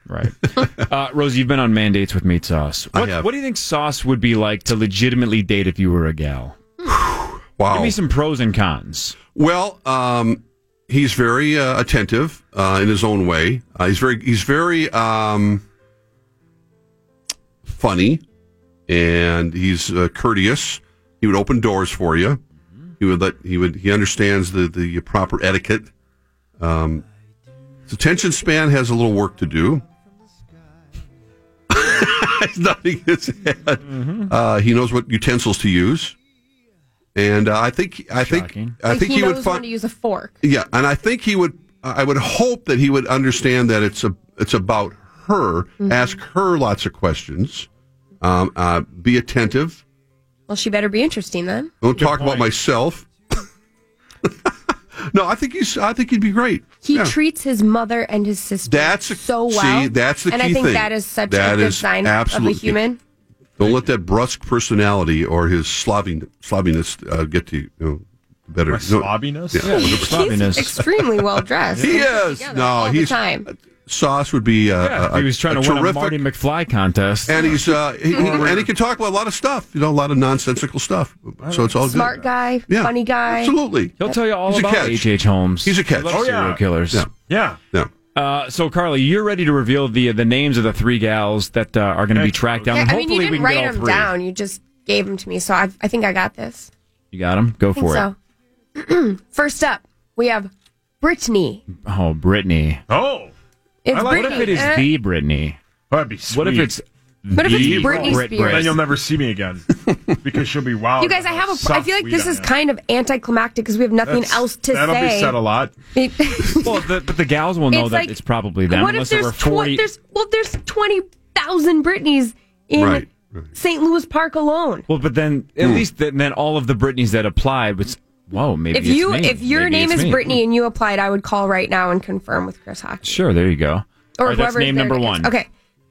Right. Rosie, you've been on mandates with Meet Sauce. I have. What do you think Sauce would be like to legitimately date if you were a gal? Wow. Give me some pros and cons. Well, he's very attentive in his own way. He's very funny, and he's courteous. He would open doors for you. He understands the proper etiquette. His attention span has a little work to do. He's nodding his head. He knows what utensils to use. And I think he would knows when to use a fork. Yeah, and I think he would. I would hope that he would understand that it's about her. Mm-hmm. Ask her lots of questions. Be attentive. Well, she better be interesting then. Don't talk about myself. No, I think he'd be great. He treats his mother and his sister so well. See, that's the key thing. And I think that is such a good sign of a human. Don't let that brusque personality or his slobbiness get to you better. Slobbiness? Yeah. He's extremely well dressed. He is. No, he's time. Sauce would be he was trying to win a Marty McFly contest, and he can talk about a lot of stuff, a lot of nonsensical stuff. So it's all smart good. guy, funny guy. Absolutely, he'll tell you all about H.H. Holmes. He's a catch. Serial killers. Yeah. So Carly, you're ready to reveal the names of the three gals that are going to be tracked down. Yeah, and I mean, hopefully you we didn't can get write all them three. down. You just gave them to me, so I think I got this. You got them. Go for it. First up, we have Brittany. Oh, Brittany. Oh. It's What if it is the Brittany? That'd be sweet. What if it's Britney Spears? Then you'll never see me again because she'll be wild. You guys, I feel like this is kind of anticlimactic because we have nothing else to that'll say. That'll be said a lot. But the gals will know that it's probably them. What if there's 20,000 Britneys in St. Louis Park alone? Well, but then at least then all of the Britneys that applied was. Whoa, maybe if your maybe name is me. Brittany and you applied, I would call right now and confirm with Chris Hockey. Sure, there you go. Or right, that's name number one. Okay.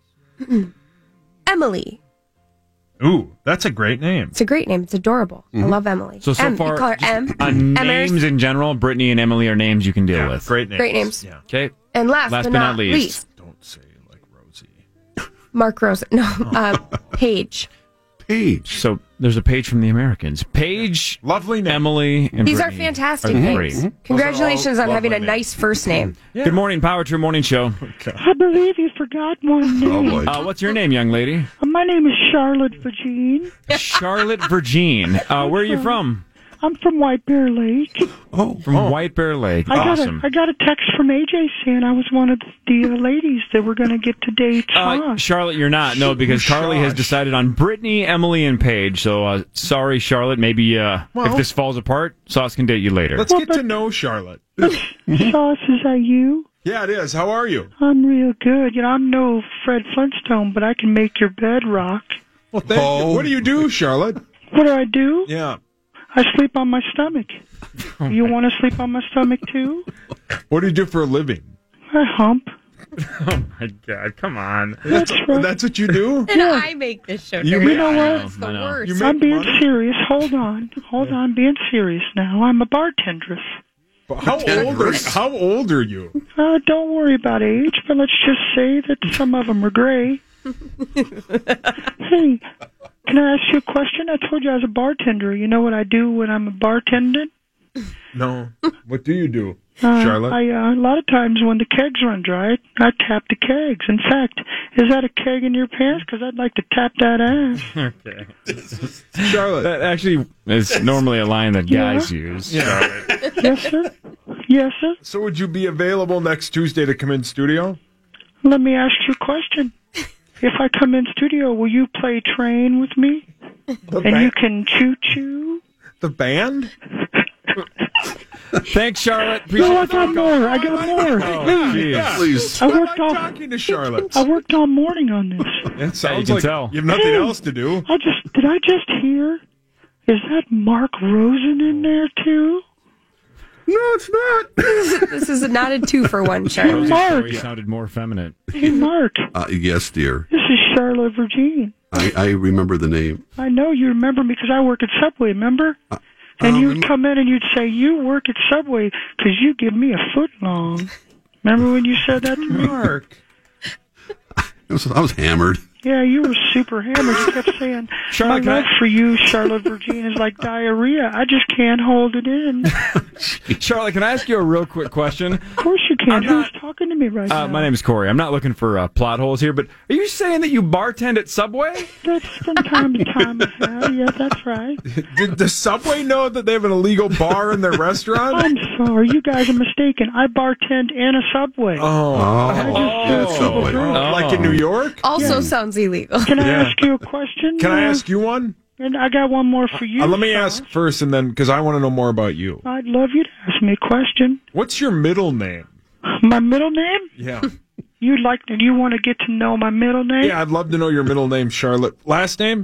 Emily. Ooh, that's a great name. It's a great name. It's adorable. I love Emily. So far, far, you call her M. Names in general, Brittany and Emily are names you can deal with. Great names. Great names. Yeah. Okay. And last but not least. Don't say like Rosie. Mark Rosen. No, Paige. Paige. So there's a Paige from the Americans. Paige, lovely name. Emily, and These Brittany are fantastic are names. great. Congratulations on having a names. nice first name. Yeah. Good morning, Power True Morning Show. I believe you forgot one name. Oh, boy. What's your name, young lady? My name is Charlotte Virgin. Charlotte Virgin. Where are you from? I'm from White Bear Lake. From White Bear Lake. Awesome. I got a text from AJ saying I was one of the ladies that were going to get to date Sauce. Charlotte, you're not. No, because Carly has decided on Brittany, Emily, and Paige. So sorry, Charlotte. Maybe if this falls apart, Sauce can date you later. Let's get to know Charlotte. Sauce, is that you? Yeah, it is. How are you? I'm real good. I'm no Fred Flintstone, but I can make your bed rock. Well, thank you. What do you do, Charlotte? What do I do? Yeah. I sleep on my stomach. You want to sleep on my stomach, too? What do you do for a living? I hump. Oh, my God. Come on. That's right. That's what you do? And I make this show. You know what? It's the worst. I'm being serious. Hold on. I'm being serious now. I'm a bartendress. How old are you? Don't worry about age, but let's just say that some of them are gray. Hey, can I ask you a question? I told you I was a bartender. You know what I do when I'm a bartender? No. What do you do, Charlotte? A lot of times when the kegs run dry, I tap the kegs. In fact, is that a keg in your pants? Because I'd like to tap that ass. Okay. Charlotte. That actually is normally a line that guys use. Yeah. Yes, sir? Yes, sir? So would you be available next Tuesday to come in studio? Let me ask you a question. If I come in studio, will you play train with me? You can choo-choo? The band? Thanks, Charlotte. I got more. Oh, Please. I worked talking to Charlotte. I worked all morning on this. It sounds you like can tell. you have nothing else to do. Did I just hear? Is that Mark Rosen in there too? No, it's not. This is not a 2-for-1, Charlotte. Rosie's Mark. story sounded more feminine. Hey, Mark. Yes, dear. This is Charlotte Virgin. I remember the name. I know you remember me because I work at Subway, remember? And you'd come in and you'd say, you work at Subway because you give me a foot long. Remember when you said that to me? Mark. was hammered. Yeah, you were super hammered. You kept saying, Charlotte, my love for you, Charlotte Virgin, is like diarrhea. I just can't hold it in. Charlotte, can I ask you a real quick question? Of course you can. Who's talking to me right now? My name is Corey. I'm not looking for plot holes here, but are you saying that you bartend at Subway? That's from time to time. Yeah, that's right. Does Subway know that they have an illegal bar in their restaurant? I'm sorry. You guys are mistaken. I bartend in a Subway. Subway. Like in New York? Also sounds illegal. Can I ask you a question? Can I ask you one? And I got one more for you. Let me ask first, and then, because I want to know more about you. I'd love you to ask me a question. What's your middle name? My middle name? Yeah. You want to get to know my middle name? Yeah, I'd love to know your middle name, Charlotte. Last name?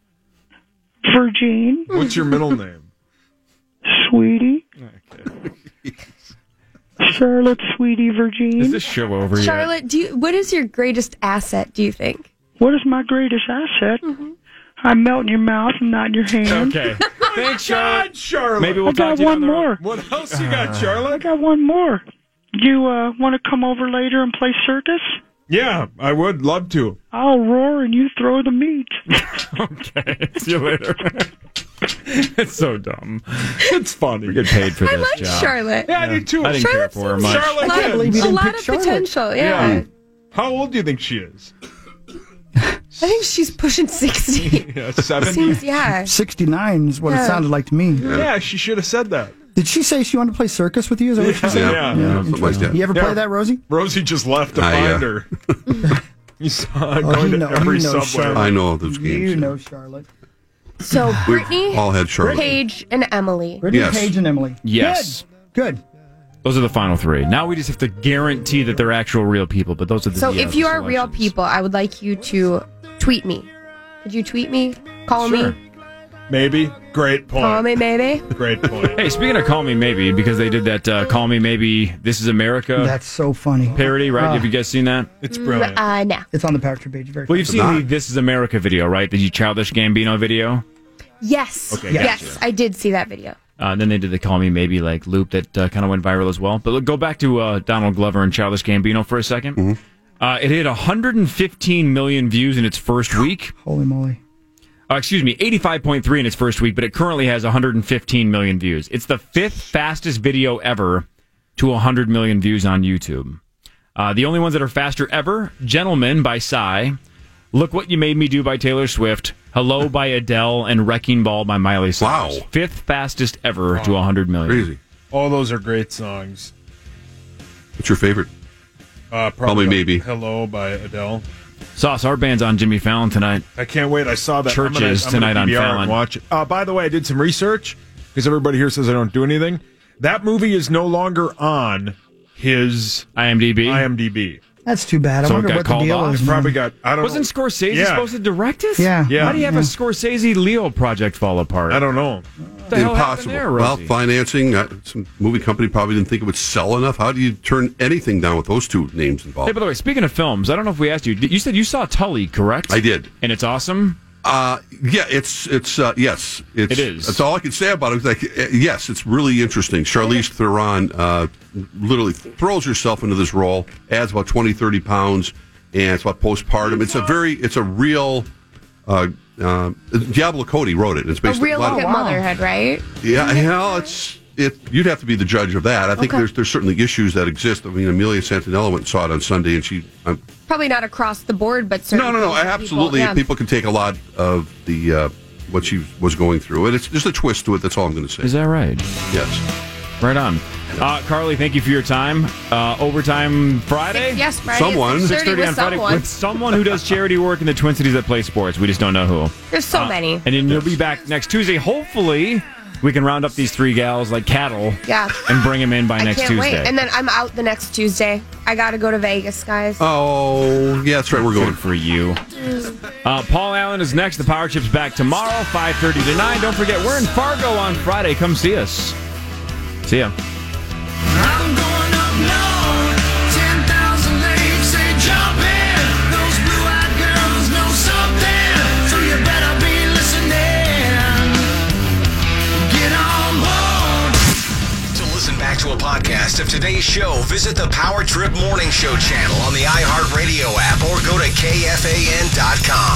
Virgin. What's your middle name? Sweetie. Okay. Charlotte, Sweetie, Virgin. Is this show over yet? Charlotte, what is your greatest asset, do you think? What is my greatest asset? Mm-hmm. I melt in your mouth and not in your hand. Okay. Thanks, Charlotte. Charlotte. Maybe we'll I got talk to you one down the road. more. What else you got, I Charlotte? got one more. You want to come over later and play circus? Yeah, I would love to. I'll roar and you throw the meat. Okay. See you later. It's so dumb. It's funny. We get paid for I this like job. Charlotte. Yeah, I do too. I didn't care for her much. Charlotte, I can't believe you A didn't lot pick of Charlotte. potential, yeah. How old do you think she is? I think she's pushing 60. Yeah, 70. Seems, yeah. 69 is what it sounded like to me. Yeah, she should have said that. Did she say she wanted to play circus with you? Is that what she said? Yeah. Something like that. You ever play that, Rosie? Rosie just left to find her. You saw her going to every subway. Charlotte. I know those games. You know Charlotte. So Brittany, all had Charlotte. Paige, and Emily. Brittany, Yes. Paige, and Emily. Yes. Good. Those are the final three. Now we just have to guarantee that they're actual real people, but those are the So if you are real selections. people, I would like you to tweet me. Could you tweet me? Call Sure. me? Maybe. Great point. Call me, maybe? Great point. Hey, speaking of Call Me Maybe, because they did that Call Me Maybe This Is America That's so funny. parody, right? Have you guys seen that? It's brilliant. No. It's on the Power Trip page. Very Well, you've seen the This Is America video, right? The Childish Gambino video? Yes. Okay, Yes, I did see that video. Then they did the Call Me Maybe like loop that kind of went viral as well. But look, go back to Donald Glover and Childish Gambino for a second. Mm-hmm. It hit 115 million views in its first week. Holy moly. 85.3 in its first week, but it currently has 115 million views. It's the fifth fastest video ever to 100 million views on YouTube. The only ones that are faster ever, Gentleman by Psy, Look What You Made Me Do by Taylor Swift, Hello by Adele, and Wrecking Ball by Miley Cyrus. Wow. Fifth fastest ever to 100 million. Crazy. All those are great songs. What's your favorite? Probably Maybe. Hello by Adele. Sauce, our band's on Jimmy Fallon tonight. I can't wait. I saw that. Churches I'm gonna tonight on DVR Fallon. and watch it. By the way, I did some research because everybody here says I don't do anything. That movie is no longer on his IMDb. That's too bad. I So it wonder got what the called deal off? is. It probably man. got. I don't. Wasn't know. Scorsese supposed to direct it? Yeah. Yeah. How do you have a Scorsese Leo project fall apart? I don't know. What the hell happened Impossible. there, Well, Rosie? financing. Some movie company probably didn't think it would sell enough. How do you turn anything down with those two names involved? Hey, by the way, speaking of films, I don't know if we asked you. You said you saw Tully, correct? I did. And it's awesome? Yeah, it's yes. It is. That's all I can say about it. It's like, yes, it's really interesting. Charlize Theron literally throws herself into this role, adds about 20, 30 pounds, and it's about postpartum. It's a real. Diablo Cody wrote it. It's based A real on look at motherhood, right? Yeah, you'd have to be the judge of that. I think there's certainly issues that exist. I mean, Amelia Santinella went and saw it on Sunday, and she. Probably not across the board, but certainly. No, absolutely. People can take a lot of the what she was going through, and it's just a twist to it. That's all I'm going to say. Is that right? Yes. Right on. Carly, thank you for your time. Overtime Friday? Yes, Friday. Someone. 6:30 on Friday with someone who does charity work in the Twin Cities that play sports. We just don't know who. There's so many. And then you'll be back next Tuesday. Hopefully, we can round up these three gals like cattle and bring them in by next I can't Tuesday. wait. And then I'm out the next Tuesday. I got to go to Vegas, guys. Oh, yeah, that's right. We're going. Good for you. Paul Allen is next. The Power Chip's back tomorrow, 5:30 to 9. Don't forget, we're in Fargo on Friday. Come see us. See ya. I'm going up north, 10,000 lakes, say jump in. Those blue-eyed girls know something, so you better be listening. Get on board. To listen back to a podcast of today's show, visit the Power Trip Morning Show channel on the iHeartRadio app or go to KFAN.com.